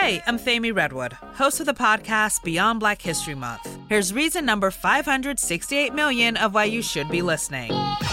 Hey, I'm Thami Redwood, host of the podcast Beyond Black History Month. Here's reason number 568 million of why you should be listening.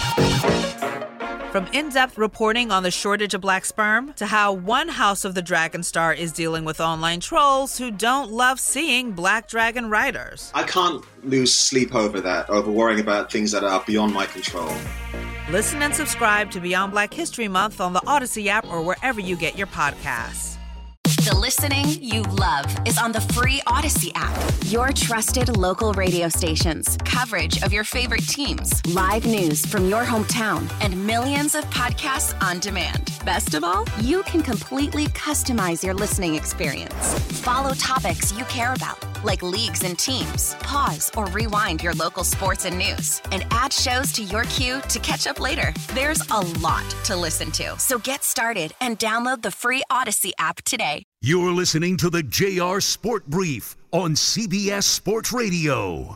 From in-depth reporting on the shortage of black sperm to how one House of the Dragon star is dealing with online trolls who don't love seeing black dragon riders. I can't lose sleep over that, over worrying about things that are beyond my control. Listen and subscribe to Beyond Black History Month on the Odyssey app or wherever you get your podcasts. The listening you love is on the free Odyssey app. Your trusted local radio stations, coverage of your favorite teams, live news from your hometown, and millions of podcasts on demand. Best of all, you can completely customize your listening experience. Follow topics you care about, like leagues and teams. Pause or rewind your local sports and news, and add shows to your queue to catch up later. There's a lot to listen to, so get started and download the free Odyssey app today. You're listening to the JR Sport Brief on CBS Sports Radio.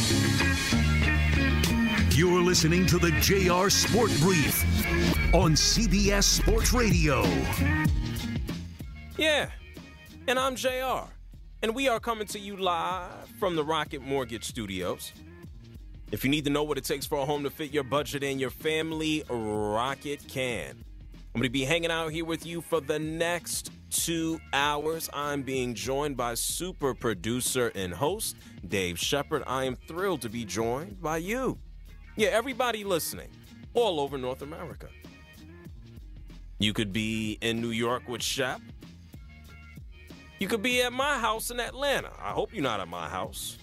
You're listening to the JR Sport Brief on CBS Sports Radio. Yeah, and I'm JR, and we are coming to you live from the Rocket Mortgage Studios. If you need to know what it takes for a home to fit your budget and your family, Rocket can. I'm going to be hanging out here with you for the next 2 hours. I'm being joined by super producer and host Dave Shepard. I am thrilled to be joined by you. Yeah, everybody listening all over North America. You could be in New York with Shep. You could be at my house in Atlanta. I hope you're not at my house.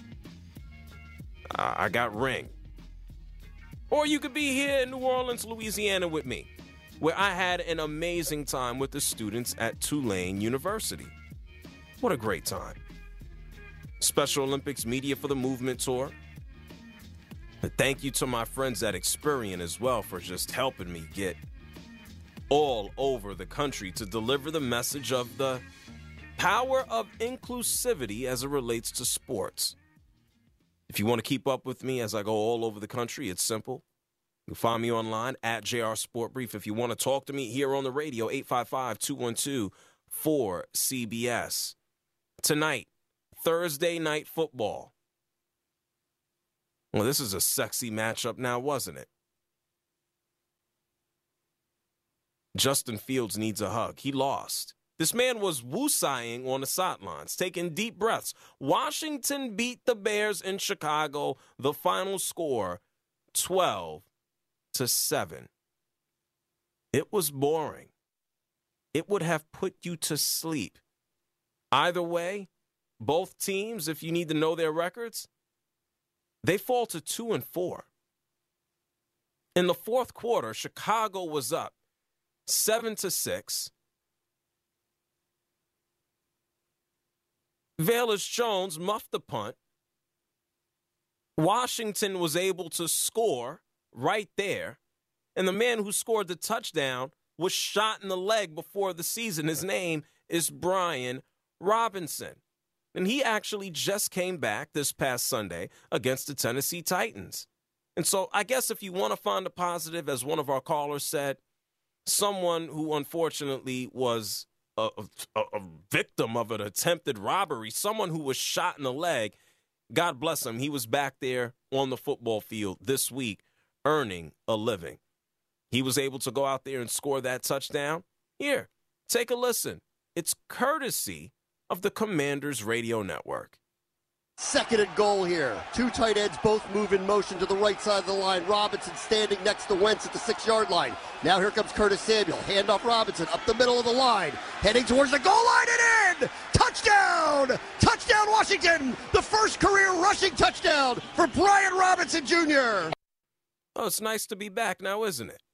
I got Ring. Or you could be here in New Orleans, Louisiana with me, where I had an amazing time with the students at Tulane University. What a great time. Special Olympics Media for the Movement Tour. But thank you to my friends at Experian as well for just helping me get all over the country to deliver the message of the power of inclusivity as it relates to sports. If you want to keep up with me as I go all over the country, it's simple. You can find me online at JR Sport Brief. If you want to talk to me here on the radio, 855-212-4CBS. Tonight, Thursday Night Football. Well, this is a sexy matchup now, wasn't it? Justin Fields needs a hug. He lost. This man was woosaying on the sidelines, taking deep breaths. Washington beat the Bears in Chicago. The final score, 12-7. It was boring. It would have put you to sleep. Either way, both teams, if you need to know their records, they fall to 2-4. In the fourth quarter, Chicago was up 7-6. Velus Jones muffed the punt. Washington was able to score right there. And the man who scored the touchdown was shot in the leg before the season. His name is Brian Robinson. And he actually just came back this past Sunday against the Tennessee Titans. And so I guess if you want to find a positive, as one of our callers said, someone who unfortunately was a victim of an attempted robbery, someone who was shot in the leg, God bless him, he was back there on the football field this week earning a living. He was able to go out there and score that touchdown. Here, take a listen. It's courtesy of the Commanders Radio Network. Second and goal here. Two tight ends both move in motion to the right side of the line. Robinson standing next to Wentz at the 6-yard line. Now here comes Curtis Samuel. Hand off Robinson up the middle of the line. Heading towards the goal line and in! Touchdown! Touchdown Washington! The first career rushing touchdown for Brian Robinson Jr. Oh, it's nice to be back now, isn't it?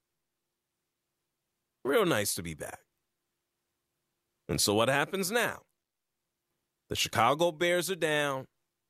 Real nice to be back. And so what happens now? The Chicago Bears are down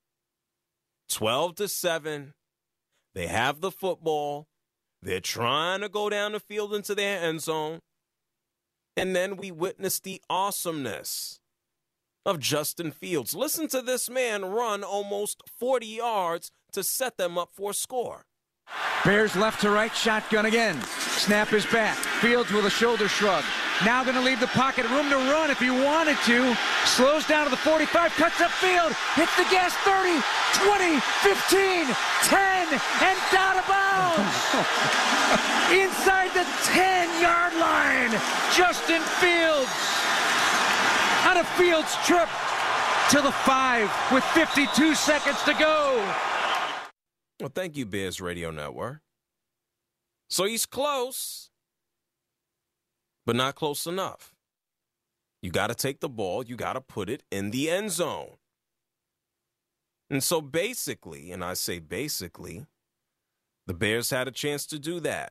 12-7. They have the football. They're trying to go down the field into their end zone. And then we witness the awesomeness of Justin Fields. Listen to this man run almost 40 yards to set them up for a score. Bears left to right, shotgun again. Snap is back. Fields with a shoulder shrug. Now going to leave the pocket, room to run if he wanted to. Slows down to the 45, cuts up field, hits the gas 30, 20, 15, 10, and out of bounds. Inside the 10-yard line, Justin Fields on a Fields trip to the 5 with 52 seconds to go. Well, thank you, Bears Radio Network. So he's close, but not close enough. You got to take the ball. You got to put it in the end zone. And so basically, and I say basically, the Bears had a chance to do that.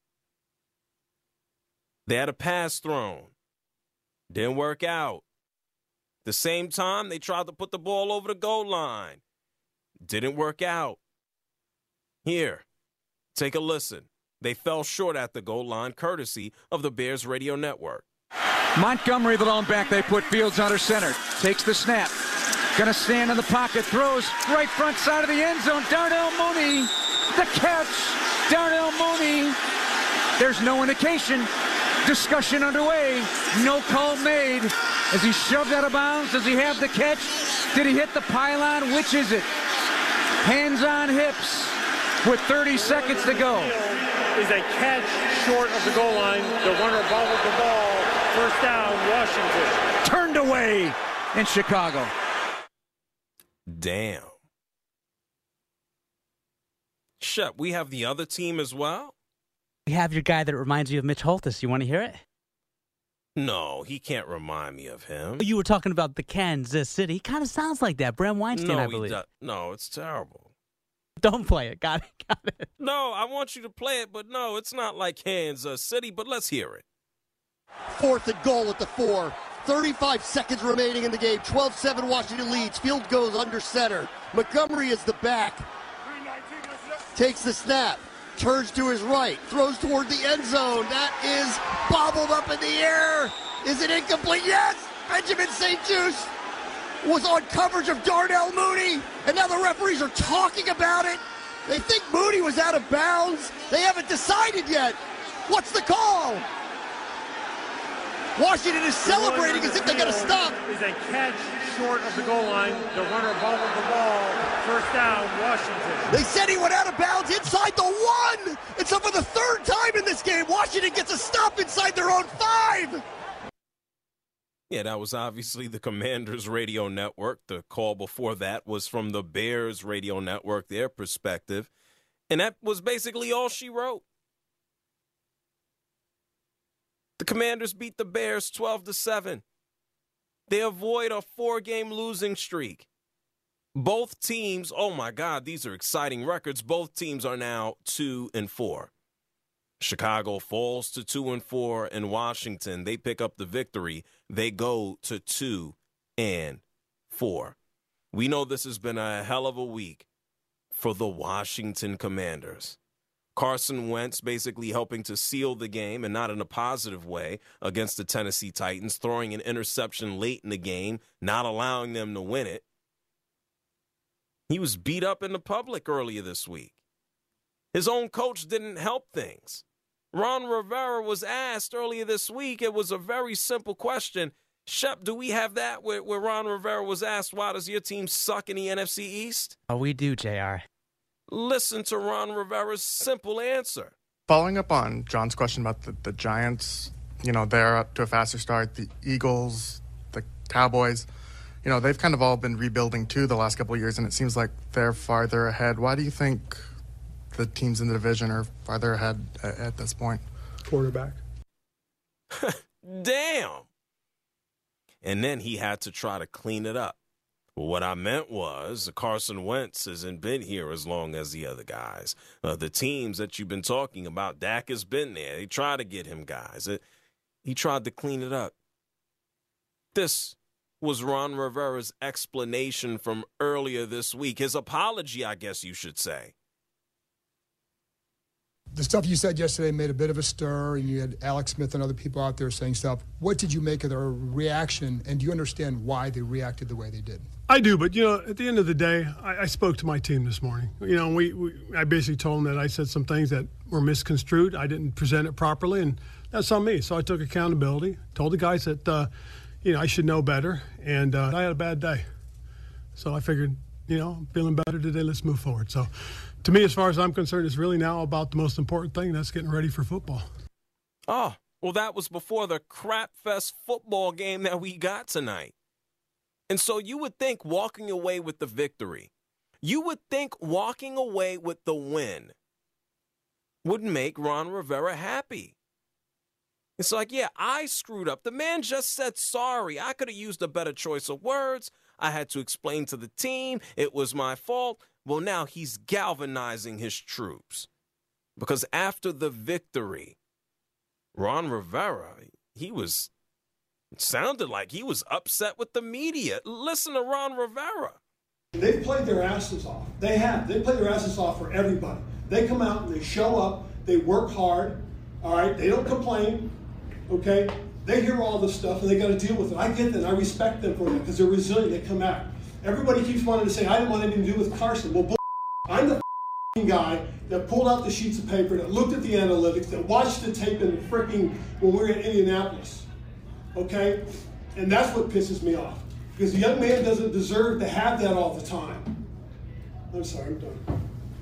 They had a pass thrown. Didn't work out. At the same time, they tried to put the ball over the goal line. Didn't work out. Here, take a listen. They fell short at the goal line, courtesy of the Bears Radio Network. Montgomery, the lone back, they put Fields under center. Takes the snap. Gonna stand in the pocket, throws right front side of the end zone. Darnell Mooney, the catch. Darnell Mooney. There's no indication. Discussion underway. No call made. As he shoved out of bounds, does he have the catch? Did he hit the pylon? Which is it? Hands on hips with 30 seconds to go. Is a catch short of the goal line. The runner bobbled the ball. First down, Washington. Turned away in Chicago. Damn. Shep, we have the other team as well? We have your guy that reminds you of Mitch Holthus. You want to hear it? No, he can't remind me of him. You were talking about the Kansas City. He kind of sounds like that. Brent Weinstein, I believe. No, it's terrible. Don't play it. Got it. No, I want you to play it, but no, it's not like Kansas City, but let's hear it. 4th and goal at the 4. 35 seconds remaining in the game. 12-7 Washington leads. Field goes under center. Montgomery is the back. Takes the snap. Turns to his right. Throws toward the end zone. That is bobbled up in the air. Is it incomplete? Yes! Benjamin St-Juste was on coverage of Darnell Mooney, and now the referees are talking about it. They think Mooney was out of bounds. They haven't decided yet. What's the call? Washington is celebrating as if they're going to stop. Is a catch short of the goal line. The runner bobbled the ball. First down, Washington. They said he went out of bounds inside the 1. And so for the 3rd time in this game, Washington gets a stop inside their own 5. Yeah, that was obviously the Commanders Radio Network. The call before that was from the Bears Radio Network, their perspective. And that was basically all she wrote. The Commanders beat the Bears 12-7. They avoid a 4-game losing streak. Both teams, oh my God, these are exciting records. Both teams are now 2-4. Chicago falls to 2-4, and Washington, they pick up the victory. They go to 2-4. We know this has been a hell of a week for the Washington Commanders. Carson Wentz basically helping to seal the game, and not in a positive way, against the Tennessee Titans, throwing an interception late in the game, not allowing them to win it. He was beat up in the public earlier this week. His own coach didn't help things. Ron Rivera was asked earlier this week, it was a very simple question. Shep, do we have that where Ron Rivera was asked, why does your team suck in the NFC East? Oh, we do, JR. Listen to Ron Rivera's simple answer. Following up on John's question about the Giants, they're up to a faster start. The Eagles, the Cowboys, they've kind of all been rebuilding too the last couple of years, and it seems like they're farther ahead. Why do you think the teams in the division are farther ahead at this point? Quarterback. Damn. And then he had to try to clean it up. What I meant was Carson Wentz hasn't been here as long as the other guys. The teams that you've been talking about, Dak has been there. They tried to get him guys. He tried to clean it up. This was Ron Rivera's explanation from earlier this week. His apology, I guess you should say. The stuff you said yesterday made a bit of a stir, and you had Alex Smith and other people out there saying stuff. What did you make of their reaction, and do you understand why they reacted the way they did? I do, but, at the end of the day, I spoke to my team this morning. I basically told them that I said some things that were misconstrued. I didn't present it properly, and that's on me. So I took accountability, told the guys that, I should know better, and I had a bad day. So I figured, I'm feeling better today. Let's move forward. So to me, as far as I'm concerned, it's really now about the most important thing. That's getting ready for football. Oh, well, that was before the crapfest football game that we got tonight. And so you would think walking away with the victory, you would think walking away with the win would make Ron Rivera happy. It's like, yeah, I screwed up. The man just said sorry. I could have used a better choice of words. I had to explain to the team it was my fault. Well, now he's galvanizing his troops. Because after the victory, Ron Rivera, it sounded like he was upset with the media. Listen to Ron Rivera. They've played their asses off. They have. They play their asses off for everybody. They come out and they show up. They work hard. All right? They don't complain. Okay? They hear all this stuff and they got to deal with it. I get that. I respect them for that because they're resilient. They come out. Everybody keeps wanting to say, I didn't want anything to do with Carson. Well, I'm the guy that pulled out the sheets of paper, that looked at the analytics, that watched the tape in the when we were in Indianapolis. Okay? And that's what pisses me off. Because the young man doesn't deserve to have that all the time. I'm sorry, I'm done.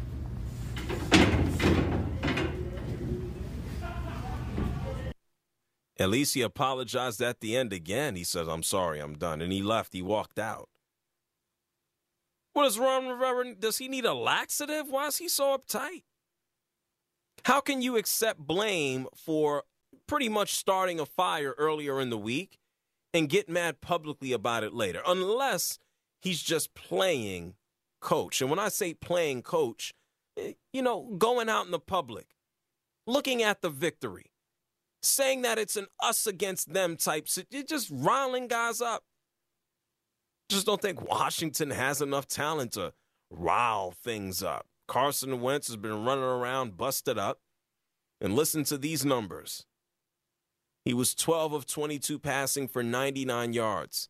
At least he apologized at the end again. He said, I'm sorry, I'm done. And he left. He walked out. What is Ron Rivera? Does he need a laxative? Why is he so uptight? How can you accept blame for pretty much starting a fire earlier in the week and get mad publicly about it later? Unless he's just playing coach. And when I say playing coach, going out in the public, looking at the victory, saying that it's an us against them type, you're just riling guys up. Just don't think Washington has enough talent to rile things up. Carson Wentz has been running around busted up. And listen to these numbers. He was 12 of 22 passing for 99 yards.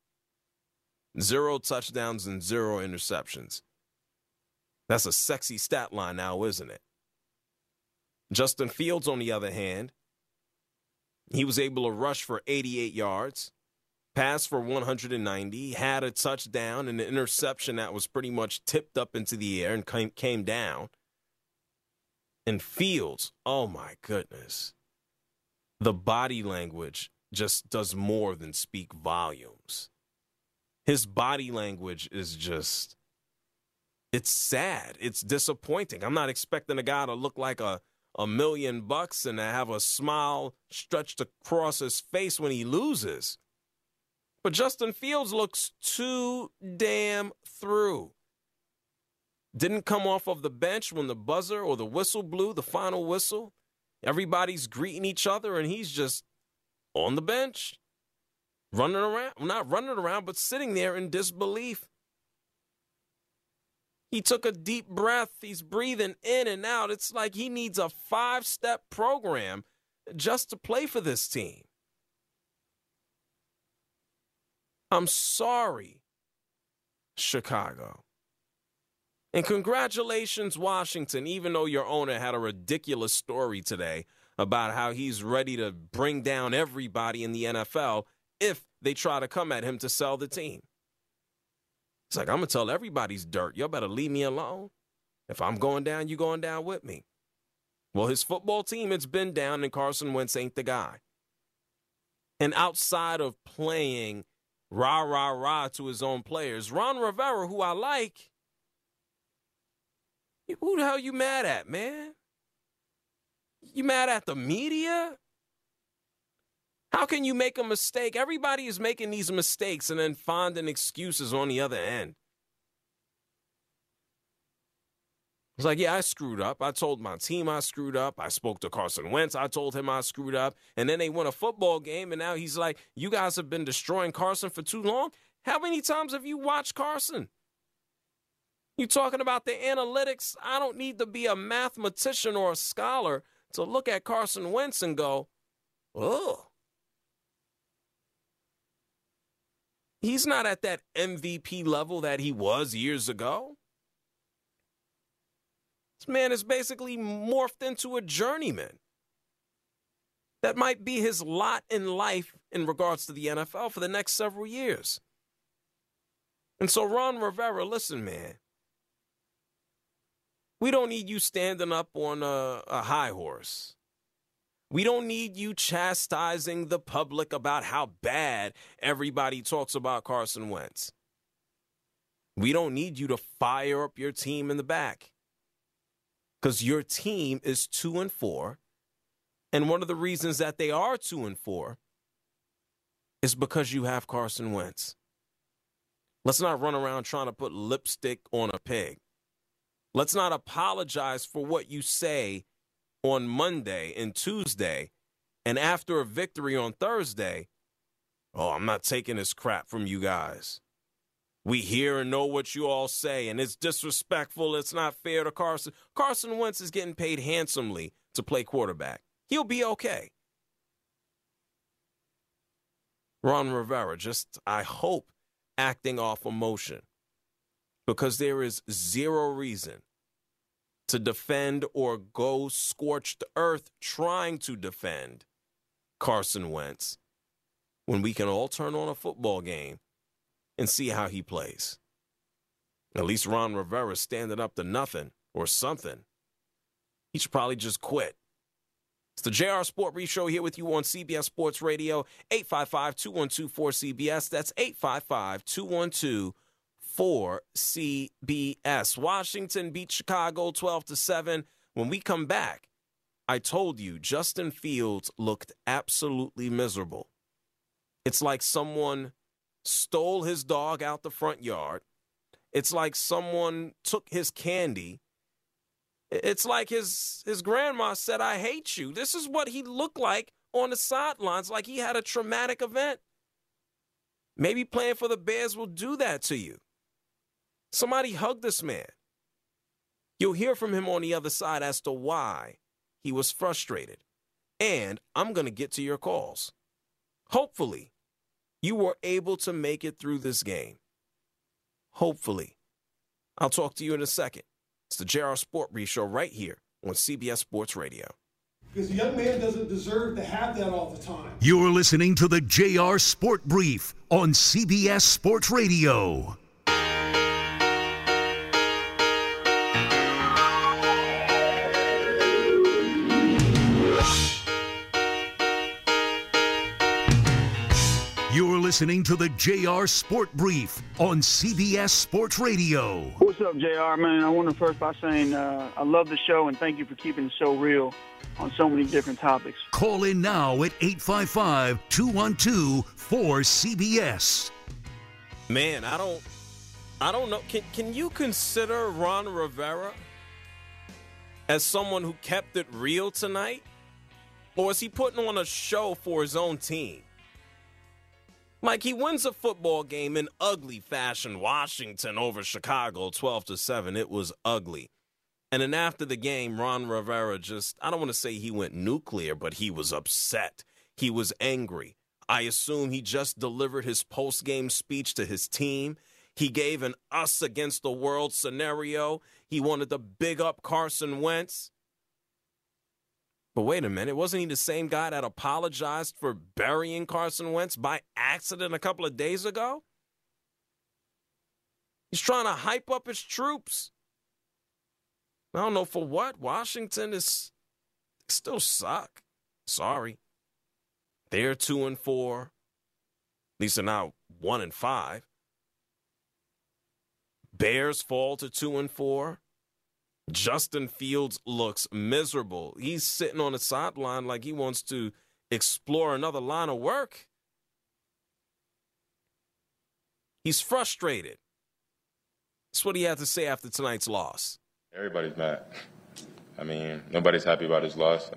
0 touchdowns and 0 interceptions. That's a sexy stat line now, isn't it? Justin Fields, on the other hand, he was able to rush for 88 yards. Passed for 190, had a touchdown and an interception that was pretty much tipped up into the air and came down. And Fields, oh my goodness. The body language just does more than speak volumes. His body language is just, it's sad. It's disappointing. I'm not expecting a guy to look like a $1 million and to have a smile stretched across his face when he loses. But Justin Fields looks too damn through. Didn't come off of the bench when the buzzer or the whistle blew, the final whistle. Everybody's greeting each other, and he's just on the bench, running around. Not running around, but sitting there in disbelief. He took a deep breath. He's breathing in and out. It's like he needs a 5-step program just to play for this team. I'm sorry, Chicago. And congratulations, Washington, even though your owner had a ridiculous story today about how he's ready to bring down everybody in the NFL if they try to come at him to sell the team. It's like, I'm going to tell everybody's dirt. Y'all better leave me alone. If I'm going down, you going down with me. Well, his football team, it's been down, and Carson Wentz ain't the guy. And outside of playing rah, rah, rah to his own players, Ron Rivera, who I like, who the hell you mad at, man? You mad at the media? How can you make a mistake? Everybody is making these mistakes and then finding excuses on the other end. It's like, yeah, I screwed up. I told my team I screwed up. I spoke to Carson Wentz. I told him I screwed up. And then they won a football game, and now he's like, you guys have been destroying Carson for too long? How many times have you watched Carson? You talking about the analytics? I don't need to be a mathematician or a scholar to look at Carson Wentz and go, oh. He's not at that MVP level that he was years ago. This man is basically morphed into a journeyman. That might be his lot in life in regards to the NFL for the next several years. And so, Ron Rivera, listen, man. We don't need you standing up on a high horse. We don't need you chastising the public about how bad everybody talks about Carson Wentz. We don't need you to fire up your team in the back. Because your team is 2-4. And one of the reasons that they are 2-4 is because you have Carson Wentz. Let's not run around trying to put lipstick on a pig. Let's not apologize for what you say on Monday and Tuesday, and after a victory on Thursday, oh, I'm not taking this crap from you guys. We hear and know what you all say, and it's disrespectful. It's not fair to Carson. Carson Wentz is getting paid handsomely to play quarterback. He'll be okay. Ron Rivera, just, I hope, acting off emotion, because there is zero reason to defend or go scorched earth trying to defend Carson Wentz when we can all turn on a football game and see how he plays. At least Ron Rivera's standing up to nothing or something. He should probably just quit. It's the JR Sport Brief Show here with you on CBS Sports Radio, 855-212-4CBS. That's 855-212-4CBS. Washington beat Chicago 12-7. When we come back, I told you Justin Fields looked absolutely miserable. It's like someone stole his dog out the front yard. It's like someone took his candy. It's like his grandma said, I hate you. This is what he looked like on the sidelines, like he had a traumatic event. Maybe playing for the Bears will do that to you. Somebody hug this man. You'll hear from him on the other side as to why he was frustrated. And I'm going to get to your calls. Hopefully, you were able to make it through this game. Hopefully. I'll talk to you in a second. It's the JR Sport Brief Show right here on CBS Sports Radio. Because the young man doesn't deserve to have that all the time. You're listening to the JR Sport Brief on CBS Sports Radio. You're listening to the JR Sport Brief on CBS Sports Radio. What's up, JR, man? I want to first by saying I love the show and thank you for keeping the show real on so many different topics. Call in now at 855-212-4CBS. Man, I don't know. Can you consider Ron Rivera as someone who kept it real tonight? Or is he putting on a show for his own team? Like, he wins a football game in ugly fashion. Washington over Chicago, 12-7. It was ugly. And then after the game, Ron Rivera just, I don't want to say he went nuclear, but he was upset. He was angry. I assume he just delivered his post-game speech to his team. He gave an us against the world scenario. He wanted to big up Carson Wentz. But wait a minute, wasn't he the same guy that apologized for burying Carson Wentz by accident a couple of days ago? He's trying to hype up his troops. I don't know for what. Washington is still suck. Sorry. They're 2-4. At least they're now 1-5. Bears fall to 2-4. Justin Fields looks miserable. He's sitting on the sideline like he wants to explore another line of work. He's frustrated. That's what he had to say after tonight's loss. Everybody's mad. I mean, nobody's happy about his loss.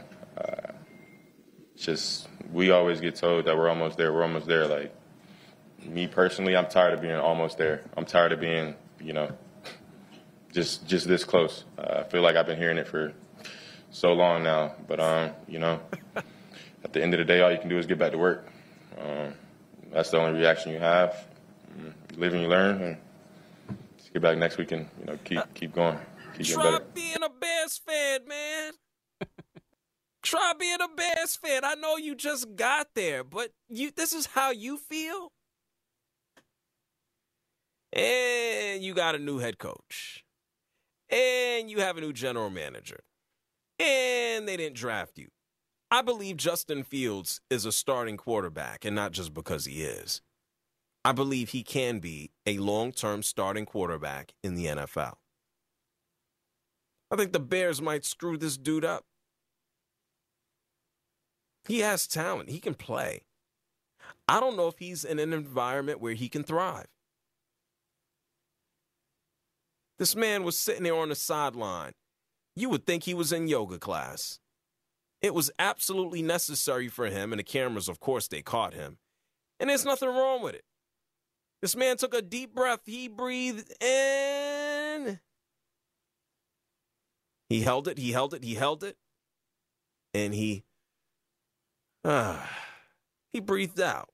It's just we always get told that we're almost there. We're almost there. Like, me personally, I'm tired of being almost there. I'm tired of being, just this close. I feel like I've been hearing it for so long now. But, at the end of the day, all you can do is get back to work. That's the only reaction you have. You live and you learn, and just get back next week and keep going. Keep getting better. Try being a Bears fan, man. Try being a Bears fan. I know you just got there, but this is how you feel? And you got a new head coach. And you have a new general manager. And they didn't draft you. I believe Justin Fields is a starting quarterback, and not just because he is. I believe he can be a long-term starting quarterback in the NFL. I think the Bears might screw this dude up. He has talent. He can play. I don't know if he's in an environment where he can thrive. This man was sitting there on the sideline. You would think he was in yoga class. It was absolutely necessary for him, and the cameras, of course, they caught him. And there's nothing wrong with it. This man took a deep breath. He breathed in. He held it, he held it, he held it. And he breathed out.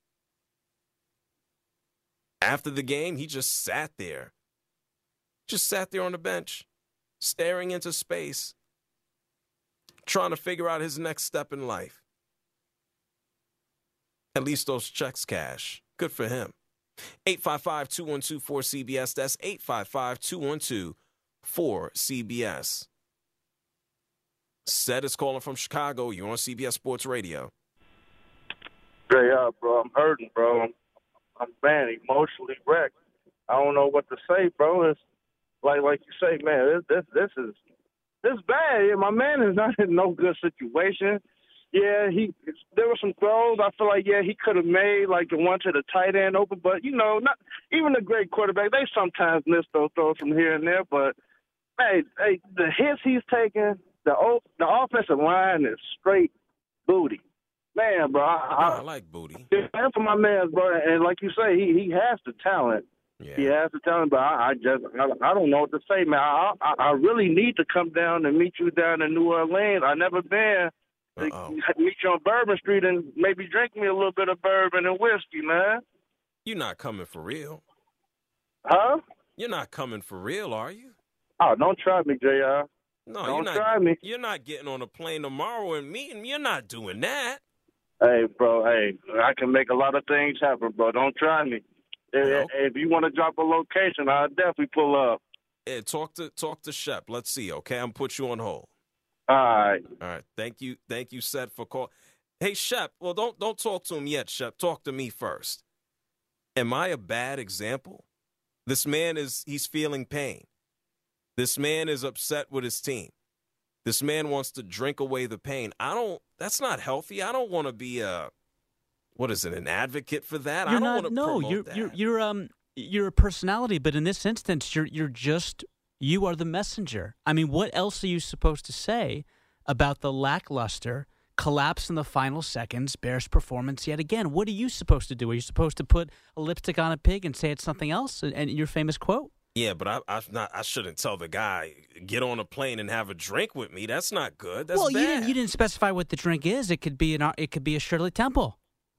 After the game, he just sat there. Just sat there on the bench, staring into space, trying to figure out his next step in life. At least those checks cash. Good for him. 855-212-4CBS. That's 855-212-4CBS. Seth is calling from Chicago. You're on CBS Sports Radio. Yeah, bro. I'm hurting, bro. I'm emotionally wrecked. I don't know what to say, bro. It's like you say, man, this is bad. Yeah, my man is not in no good situation. Yeah, there were some throws I feel like, he could have made, like the one to the tight end open. But, not even the great quarterback, they sometimes miss those throws from here and there. But, hey, the hits he's taking, the offensive line is straight booty. Man, bro. I like booty. And for my man, bro. And like you say, he has the talent. Yeah. He has the talent, but I don't know what to say, man. I really need to come down and meet you down in New Orleans. I've never been. Meet you on Bourbon Street and maybe drink me a little bit of bourbon and whiskey, man. You're not coming for real. Huh? You're not coming for real, are you? Oh, don't try me, JR. No, don't try me. You're not getting on a plane tomorrow and meeting me. You're not doing that. Hey, bro, I can make a lot of things happen, bro. Don't try me. Nope. If you want to drop a location, I'll definitely pull up. Yeah, talk to Shep. Let's see, okay? I'm put you on hold. All right. Thank you, Seth, for call. Hey, Shep. Well, don't talk to him yet, Shep. Talk to me first. Am I a bad example? This man he's feeling pain. This man is upset with his team. This man wants to drink away the pain. That's not healthy. I don't want to be an advocate for that? You're I don't not, want to promote that. You're a personality, but in this instance, you are the messenger. I mean, what else are you supposed to say about the lackluster collapse in the final seconds Bears performance yet again? What are you supposed to do? Are you supposed to put a lipstick on a pig and say it's something else? And your famous quote? Yeah, but I shouldn't tell the guy, get on a plane and have a drink with me. That's not good. That's bad. You didn't specify what the drink is. It could be a Shirley Temple.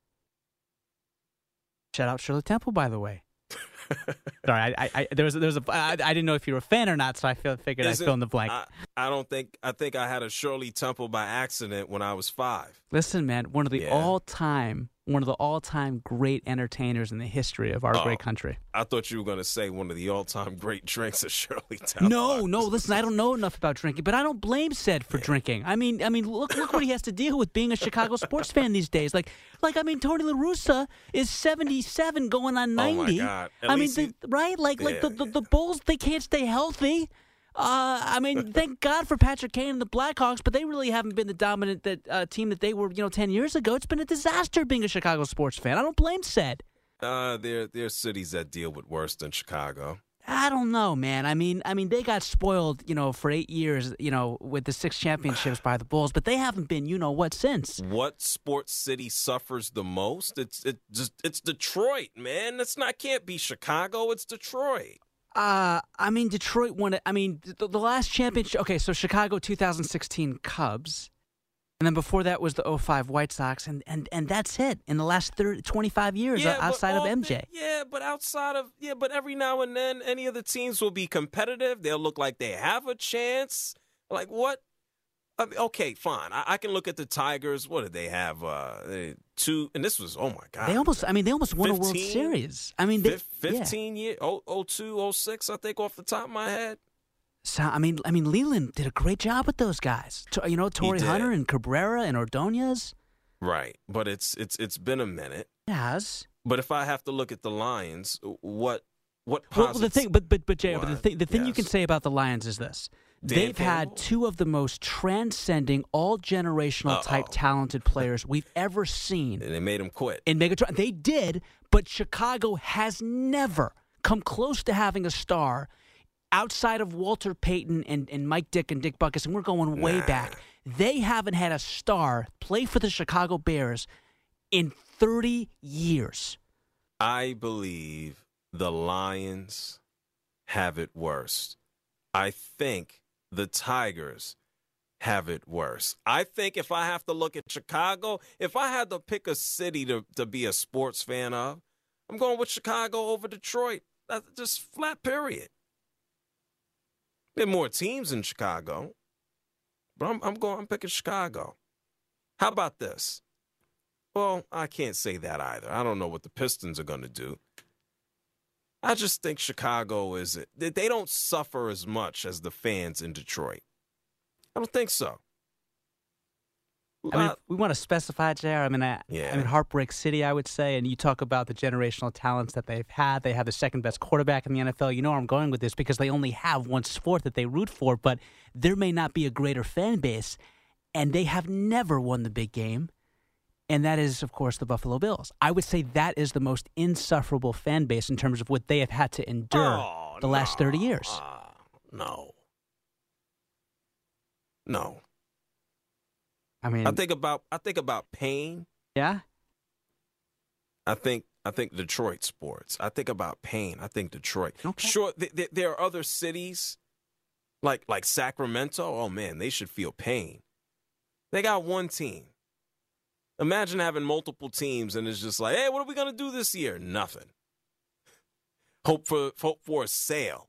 Shout out Shirley Temple, by the way. Sorry, I didn't know if you were a fan or not, so I figured I'd fill in the blank. I think I had a Shirley Temple by accident when I was 5. Listen, man, one of the all-time great entertainers in the history of our great country. I thought you were going to say one of the all-time great drinks of Shirley Temple. No, listen, I don't know enough about drinking, but I don't blame Seth for drinking. I mean, look what he has to deal with being a Chicago sports fan these days. Tony La Russa is 77 going on 90. Oh, my God. The Bulls, they can't stay healthy. Thank God for Patrick Kane and the Blackhawks, but they really haven't been the dominant team that they were, 10 years ago. It's been a disaster being a Chicago sports fan. I don't blame Seth. There are cities that deal with worse than Chicago. I don't know, man. I mean, they got spoiled, for 8 years, with the 6 championships by the Bulls, but they haven't been, what, since. What sports city suffers the most? It's Detroit, man. Can't be Chicago. It's Detroit. Detroit won it. The last championship. Okay, so Chicago 2016 Cubs. And then before that was the 05 White Sox, and that's it in the last 25 years outside of MJ. But every now and then, any of the teams will be competitive. They'll look like they have a chance. Like what? Okay, fine. I can look at the Tigers. What did they have? 2, and this was, oh my God. They almost won a World Series. 15 years, 02, 06, I think, off the top of my head. So, Leland did a great job with those guys. Torrey Hunter and Cabrera and Ordonez. Right, but it's been a minute. Yes. But if I have to look at the Lions, what posits? Well, the thing, but Jay, the thing you can say about the Lions is this: they've had 2 of the most transcending, all-generational type talented players we've ever seen. And they made them quit. In Megatron, they did, but Chicago has never come close to having a star. Outside of Walter Payton and Mike Dick and Dick Butkus, and we're going way back, they haven't had a star play for the Chicago Bears in 30 years. I believe the Lions have it worse. I think the Tigers have it worse. I think if I have to look at Chicago, if I had to pick a city to be a sports fan of, I'm going with Chicago over Detroit. That's just flat period. There are more teams in Chicago, but I'm picking Chicago. How about this? Well, I can't say that either. I don't know what the Pistons are going to do. I just think Chicago they don't suffer as much as the fans in Detroit. I don't think so. We want to specify, JR. Heartbreak City, I would say, and you talk about the generational talents that they've had. They have the second-best quarterback in the NFL. You know where I'm going with this because they only have one sport that they root for, but there may not be a greater fan base, and they have never won the big game, and that is, of course, the Buffalo Bills. I would say that is the most insufferable fan base in terms of what they have had to endure the last 30 years. No. I think about pain. Yeah. I think Detroit sports. I think about pain. I think Detroit. Okay. Sure, there are other cities like Sacramento. Oh man, they should feel pain. They got one team. Imagine having multiple teams and it's just like, hey, what are we gonna do this year? Nothing. Hope for a sale.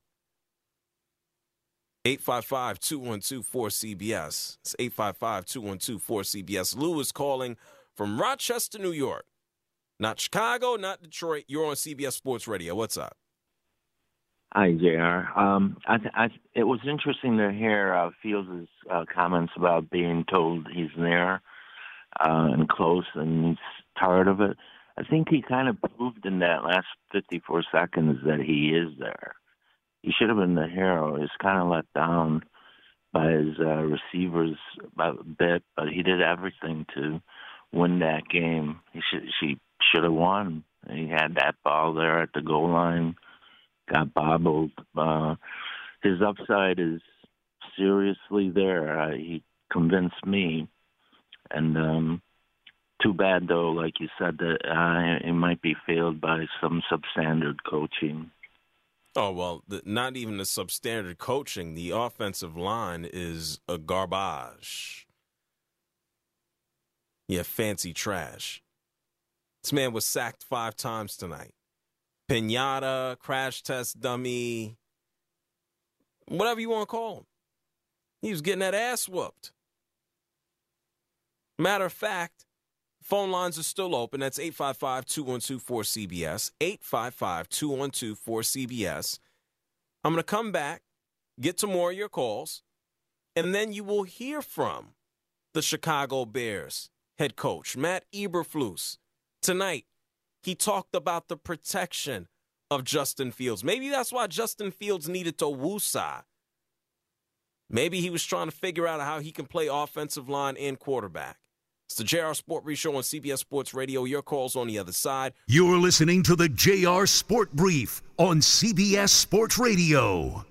855-212-4CBS. It's 855-212-4CBS. Lou is calling from Rochester, New York. Not Chicago, not Detroit. You're on CBS Sports Radio. What's up? Hi, JR. It was interesting to hear Fields' comments about being told he's there and close and he's tired of it. I think he kind of proved in that last 54 seconds that he is there. He should have been the hero. He's kind of let down by his receivers a bit, but he did everything to win that game. He should have won. He had that ball there at the goal line, got bobbled. His upside is seriously there. He convinced me. And too bad, though, like you said, that it might be failed by some substandard coaching. Oh, well, not even the substandard coaching. The offensive line is a garbage. Yeah, fancy trash. This man was sacked 5 times tonight. Pinata, crash test dummy, whatever you want to call him. He was getting that ass whooped. Matter of fact, phone lines are still open. That's 855-212-4CBS, 855-212-4CBS. I'm going to come back, get to more of your calls, and then you will hear from the Chicago Bears head coach, Matt Eberflus. Tonight, he talked about the protection of Justin Fields. Maybe that's why Justin Fields needed to woosah. Maybe he was trying to figure out how he can play offensive line and quarterback. It's the JR Sport Brief Show on CBS Sports Radio. Your calls on the other side. You're listening to the JR Sport Brief on CBS Sports Radio.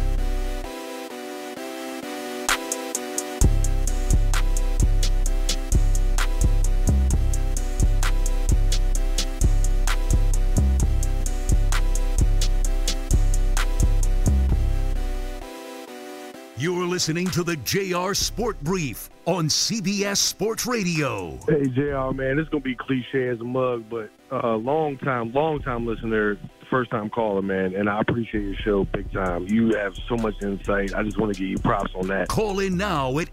You're listening to the JR Sport Brief on CBS Sports Radio. Hey, JR, man, this is going to be cliche as a mug, but long time listener, first time caller, man, and I appreciate your show big time. You have so much insight. I just want to give you props on that. Call in now at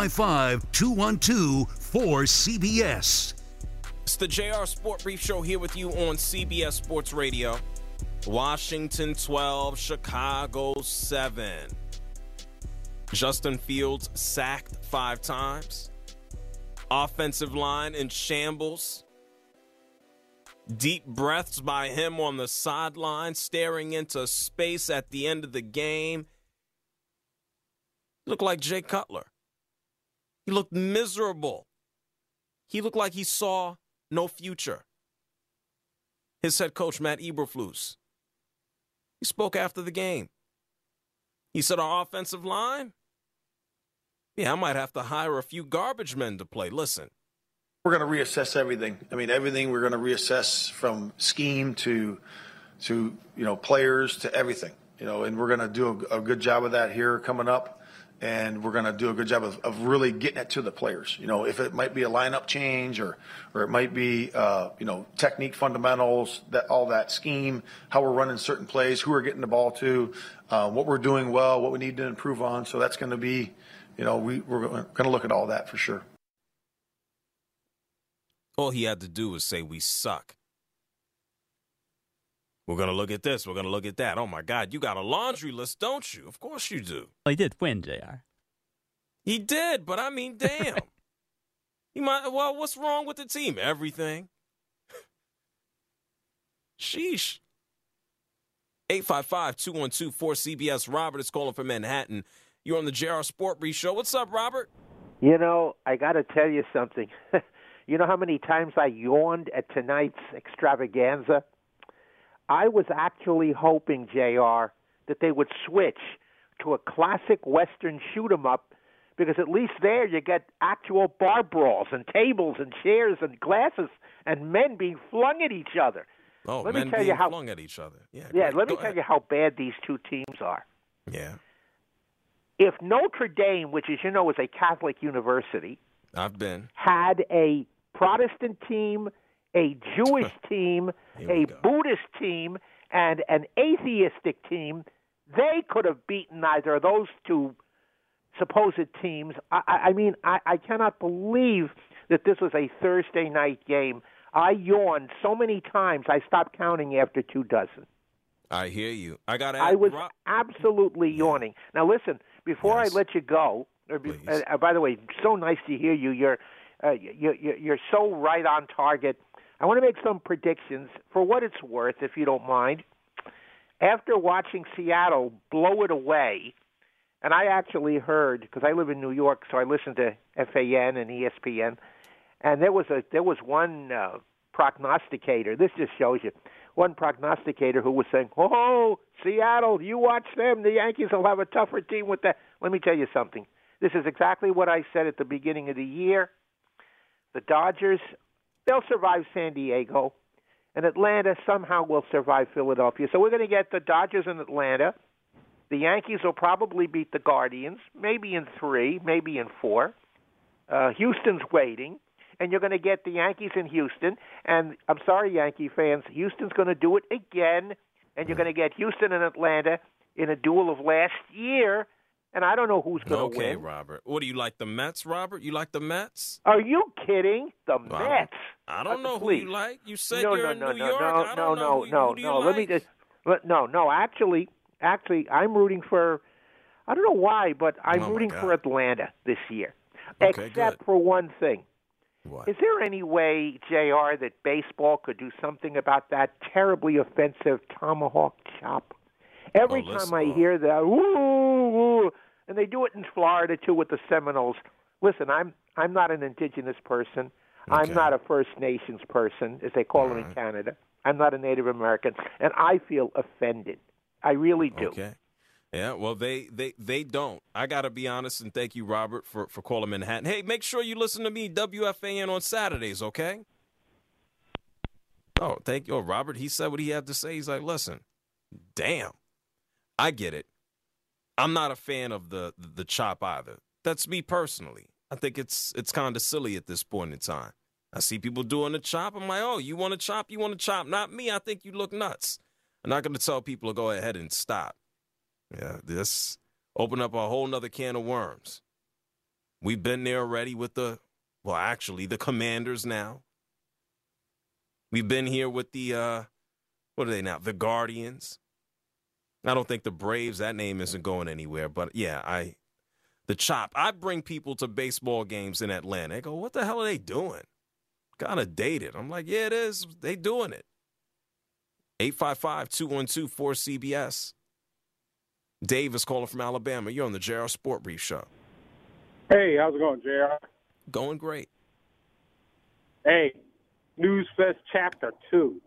855-212-4CBS. It's the JR Sport Brief Show here with you on CBS Sports Radio. Washington 12, Chicago 7. Justin Fields sacked 5 times. Offensive line in shambles. Deep breaths by him on the sideline, staring into space at the end of the game. Looked like Jay Cutler. He looked miserable. He looked like he saw no future. His head coach, Matt Eberflus, he spoke after the game. He said, our offensive line? Yeah, I might have to hire a few garbage men to play. Listen. We're going to reassess everything. I mean, everything we're going to reassess from scheme to players to everything. And we're going to do a good job of that here coming up. And we're going to do a good job of really getting it to the players. If it might be a lineup change or it might be, technique fundamentals, all that scheme, how we're running certain plays, who we're getting the ball to, what we're doing well, what we need to improve on. So that's going to be, we're going to look at all that for sure. All he had to do was say, we suck. We're going to look at this. We're going to look at that. Oh, my God, you got a laundry list, don't you? Of course you do. Well, he did win, JR. He did, but I mean, damn. What's wrong with the team? Everything. Sheesh. 855-212-4CBS. Robert is calling from Manhattan. You're on the JR Sport Brief Show. What's up, Robert? I got to tell you something. You know how many times I yawned at tonight's extravaganza? I was actually hoping, JR, that they would switch to a classic Western shoot-'em-up, because at least there you get actual bar brawls and tables and chairs and glasses and men being flung at each other. Oh, let men me tell being you how, flung at each other. Yeah, let me tell you how bad these two teams are. Yeah. If Notre Dame, which as you know is a Catholic university, I've been, had a Protestant team, a Jewish team, a Buddhist team, and an atheistic team, they could have beaten either of those two supposed teams. I cannot believe that this was a Thursday night game. I yawned so many times I stopped counting after 2 dozen. I hear you. I was absolutely yawning. Now listen, before I let you go, by the way, so nice to hear you. You're so right on target. I want to make some predictions for what it's worth, if you don't mind. After watching Seattle blow it away, and I actually heard, because I live in New York, so I listened to FAN and ESPN, and there was one prognosticator. This just shows you. One prognosticator who was saying, "Oh, Seattle, you watch them. The Yankees will have a tougher team with that." Let me tell you something. This is exactly what I said at the beginning of the year. The Dodgers, they'll survive San Diego, and Atlanta somehow will survive Philadelphia. So we're going to get the Dodgers in Atlanta. The Yankees will probably beat the Guardians, maybe in 3, maybe in 4. Houston's waiting, and you're going to get the Yankees in Houston. And I'm sorry, Yankee fans, Houston's going to do it again, and you're going to get Houston and Atlanta in a duel of last year. And I don't know who's going to win. Okay, Robert. What do you like, the Mets, Robert? You like the Mets? Are you kidding? The Mets? I don't know who you like. You said you're in New York. No. Let me just. No. Actually, I'm rooting for. I don't know why, but I'm rooting for Atlanta this year, except for one thing. What? Is there any way, JR, that baseball could do something about that terribly offensive tomahawk chop? Every time I hear that, ooh, and they do it in Florida, too, with the Seminoles. Listen, I'm not an indigenous person. Okay. I'm not a First Nations person, as they call them in Canada. I'm not a Native American, and I feel offended. I really do. Okay. Yeah, well, they don't. I got to be honest, and thank you, Robert, for calling Manhattan. Hey, make sure you listen to me, WFAN, on Saturdays, okay? Oh, thank you. Oh, Robert, he said what he had to say. He's like, listen, damn, I get it. I'm not a fan of the chop either. That's me personally. I think it's kind of silly at this point in time. I see people doing the chop. I'm like, oh, you want to chop? You want to chop? Not me. I think you look nuts. I'm not going to tell people to go ahead and stop. Yeah, this opened up a whole nother can of worms. We've been there already with the Commanders now. We've been here with the, what are they now? The Guardians. I don't think the Braves, that name isn't going anywhere. But, yeah, the chop. I bring people to baseball games in Atlanta. They go, what the hell are they doing? Kind of dated. I'm like, yeah, it is. They doing it. 855-212-4CBS. Dave is calling from Alabama. You're on the JR Sport Brief Show. Hey, how's it going, JR? Going great. Hey, Newsfest Chapter 2.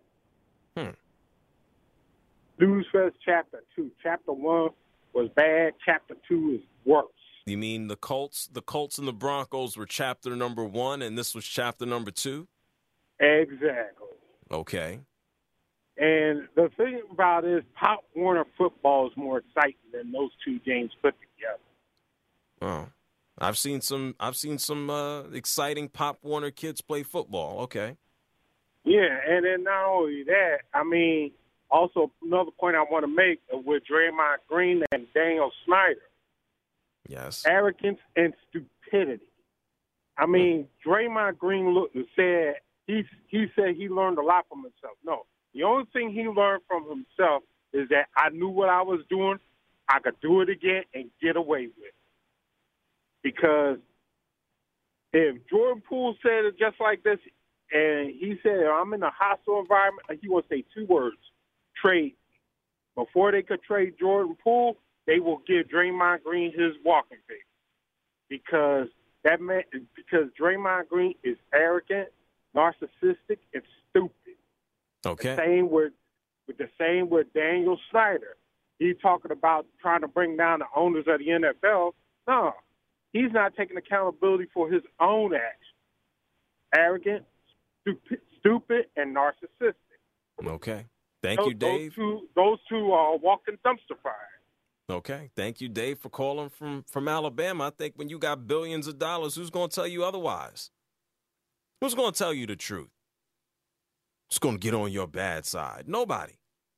Newsfest Chapter 2. Chapter 1 was bad. Chapter 2 is worse. You mean the Colts and the Broncos were chapter number 1, and this was chapter number 2? Exactly. Okay. And the thing about it is Pop Warner football is more exciting than those two games put together. Oh, I've seen some exciting Pop Warner kids play football. Okay. Yeah, and then not only that, I mean, also another point I want to make with Draymond Green and Daniel Snyder. Yes. Arrogance and stupidity. I mean, Draymond Green said he said he learned a lot from himself. No. The only thing he learned from himself is that I knew what I was doing. I could do it again and get away with it. Because if Jordan Poole said it just like this, and he said, I'm in a hostile environment, he will say 2 words, trade. Before they could trade Jordan Poole, they will give Draymond Green his walking paper. Because Draymond Green is arrogant, narcissistic, and stupid. Okay. The same with Daniel Snyder. He's talking about trying to bring down the owners of the NFL. No, he's not taking accountability for his own actions. Arrogant, stupid, and narcissistic. Okay. Thank you, Dave. Those two are walking dumpster fire. Okay. Thank you, Dave, for calling from Alabama. I think when you got billions of dollars, who's going to tell you otherwise? Who's going to tell you the truth? Who's going to get on your bad side? Nobody.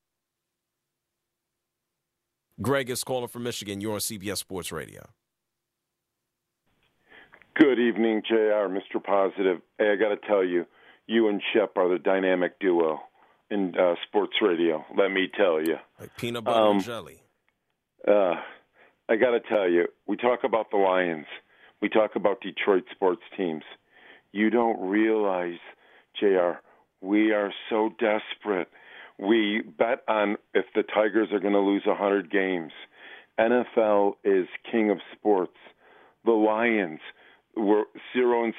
Greg is calling from Michigan. You're on CBS Sports Radio. Good evening, JR, Mr. Positive. Hey, I got to tell you, you and Shep are the dynamic duo in sports radio. Let me tell you. Like peanut butter and jelly. I got to tell you, we talk about the Lions. We talk about Detroit sports teams. You don't realize, JR, we are so desperate. We bet on if the Tigers are going to lose 100 games. NFL is king of sports. The Lions were 0-16,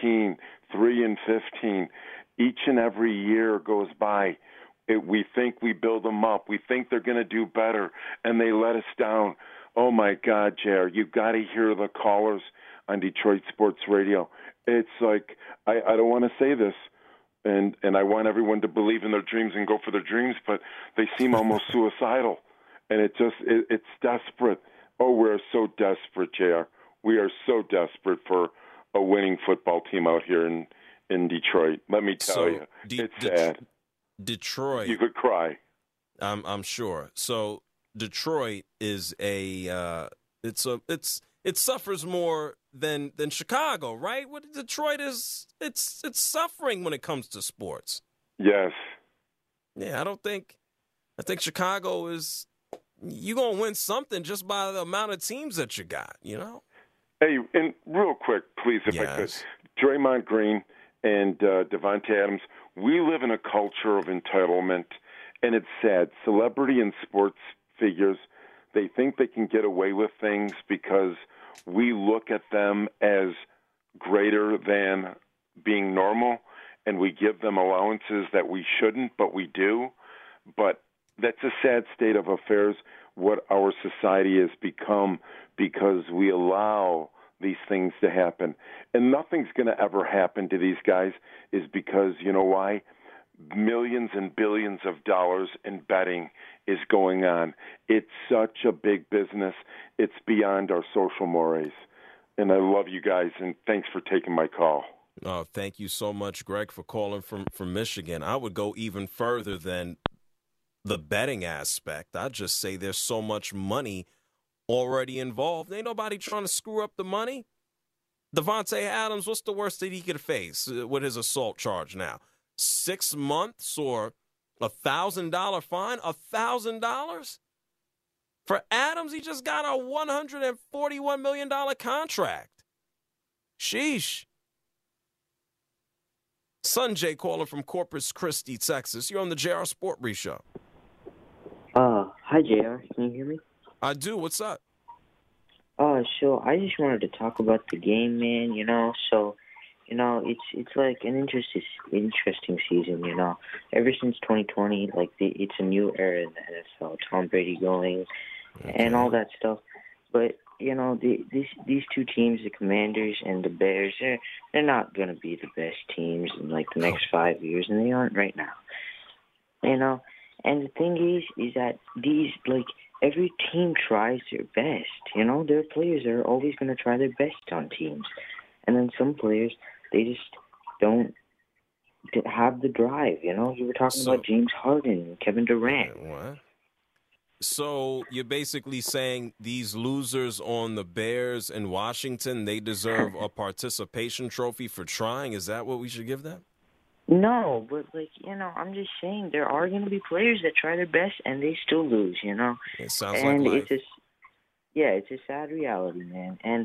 3-15. Each and every year goes by. We think we build them up. We think they're going to do better, and they let us down. Oh, my God, JR, you've got to hear the callers on Detroit Sports Radio. It's like, I don't want to say this, and I want everyone to believe in their dreams and go for their dreams, but they seem almost suicidal, and it's desperate. Oh, we're so desperate, JR. We are so desperate for a winning football team out here in Detroit. Let me tell you, it's sad. Detroit. You could cry. I'm sure. So Detroit is it suffers more than Chicago, right? What Detroit is, it's suffering when it comes to sports. Yes. Yeah, I think Chicago is, you're going to win something just by the amount of teams that you got, you know? Hey, and real quick, please, if I could. Draymond Green and Devontae Adams, we live in a culture of entitlement, and it's sad. Celebrity and sports figures, they think they can get away with things because we look at them as greater than being normal, and we give them allowances that we shouldn't, but we do. But that's a sad state of affairs, what our society has become, because we allow these things to happen. And nothing's going to ever happen to these guys is because, you know why? Millions and billions of dollars in betting is going on. It's such a big business. It's beyond our social mores. And I love you guys, and thanks for taking my call. Oh, thank you so much, Greg, for calling from Michigan. I would go even further than the betting aspect. I'd just say there's so much money already involved. Ain't nobody trying to screw up the money. Devontae Adams, what's the worst that he could face with his assault charge now? 6 months or $1,000 fine? $1,000? For Adams, he just got a $141 million contract. Sheesh. Sanjay calling from Corpus Christi, Texas. You're on the JR Sport Brief Show. Hi, JR. Can you hear me? I do. What's up? So I just wanted to talk about the game, man. It's like an interesting season. Ever since 2020, it's a new era in the NFL. Tom Brady going, and all that stuff. But these two teams, the Commanders and the Bears, they're not gonna be the best teams in the next 5 years, and they aren't right now. And the thing is that these every team tries their best. Their players are always going to try their best on teams. And then some players, they just don't have the drive. You were talking about James Harden and Kevin Durant. What? So you're basically saying these losers on the Bears and Washington, they deserve a participation trophy for trying? Is that what we should give them? No, but I'm just saying there are going to be players that try their best and they still lose. It sounds and like life. It's a sad reality, man. And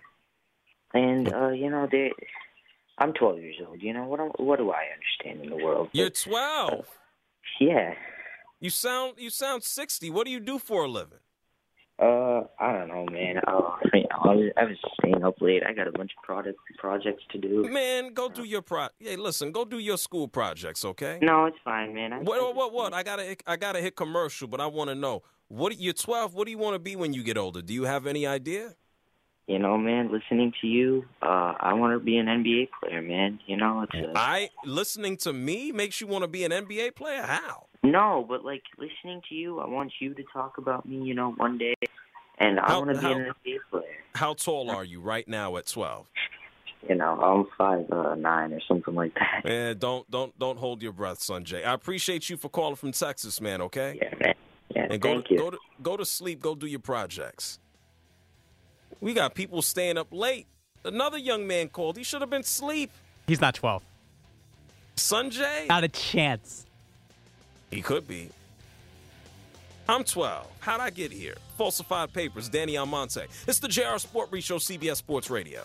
I'm 12 years old. What do I understand in the world? You're 12. Yeah. You sound 60. What do you do for a living? I don't know, man. I was staying up late. I got a bunch of projects to do. Man, go do your go do your school projects, okay? No, it's fine, man. What? I gotta hit commercial, but I want to know. You're 12. What do you want to be when you get older? Do you have any idea? Man, listening to you, I want to be an NBA player, man. Listening to me makes you want to be an NBA player? How? No, but listening to you, I want you to talk about me, one day, and I want to be an NBA player. How tall are you right now at 12? I'm 5'9" or something like that. Man, don't hold your breath, Sanjay. I appreciate you for calling from Texas, man. Okay? Yeah, man. Yeah, and go to sleep. Go do your projects. We got people staying up late. Another young man called. He should have been asleep. He's not 12. Sanjay? Not a chance. He could be. I'm 12. How'd I get here? Falsified papers, Danny Almonte. It's the JR Sport Brief Show, CBS Sports Radio.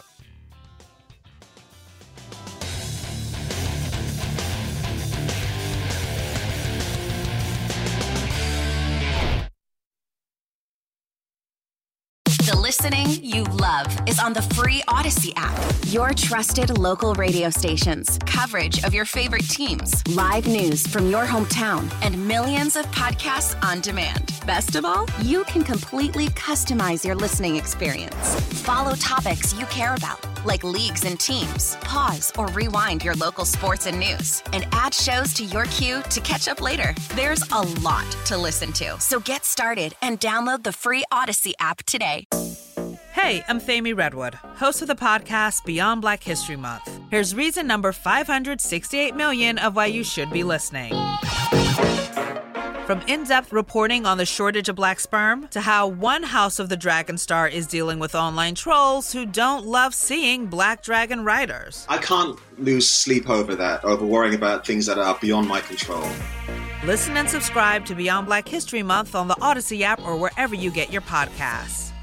The listening you love is on the free Odyssey app. Your trusted local radio stations, coverage of your favorite teams, live news from your hometown, and millions of podcasts on demand. Best of all, you can completely customize your listening experience. Follow topics you care about, like leagues and teams. Pause or rewind your local sports and news, and add shows to your queue to catch up later. There's a lot to listen to, so get started and download the free Odyssey app today. Hey, I'm Fahmy Redwood, host of the podcast Beyond Black History Month. Here's reason number 568 million of why you should be listening. From in-depth reporting on the shortage of black sperm to how one House of the Dragon star is dealing with online trolls who don't love seeing black dragon riders. I can't lose sleep over worrying about things that are beyond my control. Listen and subscribe to Beyond Black History Month on the Odyssey app or wherever you get your podcasts.